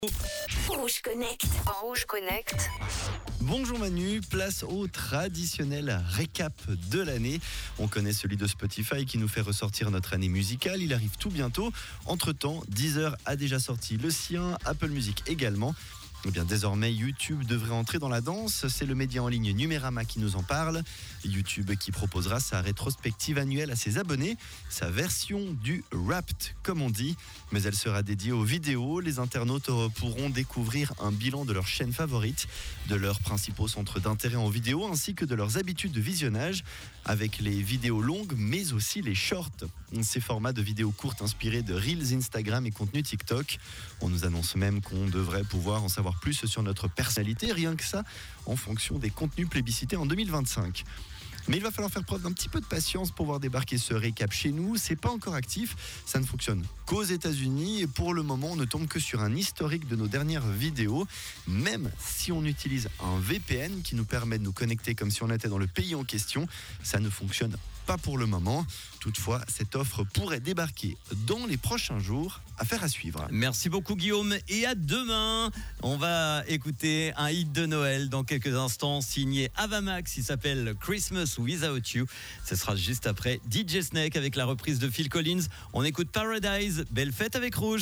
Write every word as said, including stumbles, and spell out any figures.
Rouge Connect. En Rouge Connect. Bonjour Manu, place au traditionnel récap de l'année. On connaît celui de Spotify qui nous fait ressortir notre année musicale. Il arrive tout bientôt. Entre-temps, Deezer a déjà sorti le sien, Apple Music également. Eh bien, désormais, YouTube devrait entrer dans la danse. C'est le média en ligne Numérama qui nous en parle. YouTube qui proposera sa rétrospective annuelle à ses abonnés, sa version du Wrapped, comme on dit. Mais elle sera dédiée aux vidéos. Les internautes pourront découvrir un bilan de leur chaîne favorite, de leurs principaux centres d'intérêt en vidéo, ainsi que de leurs habitudes de visionnage, avec les vidéos longues, mais aussi les shorts. Ces formats de vidéos courtes inspirés de Reels, Instagram et contenu TikTok. On nous annonce même qu'on devrait pouvoir en savoir plus sur notre personnalité, rien que ça, en fonction des contenus plébiscités en deux mille vingt-cinq. Mais il va falloir faire preuve d'un petit peu de patience pour voir débarquer ce récap chez nous. C'est pas encore actif, ça ne fonctionne qu'aux États-Unis et pour le moment, on ne tombe que sur un historique de nos dernières vidéos. Même si on utilise un V P N qui nous permet de nous connecter comme si on était dans le pays en question, ça ne fonctionne pas pour le moment. Toutefois, cette offre pourrait débarquer dans les prochains jours. Affaire à suivre. Merci beaucoup Guillaume et à demain. On va écouter un hit de Noël dans quelques instants signé Avamax. Il s'appelle Christmas Without You. Ce sera juste après D J Snake avec la reprise de Phil Collins. On écoute Paradise. Belle fête avec Rouge.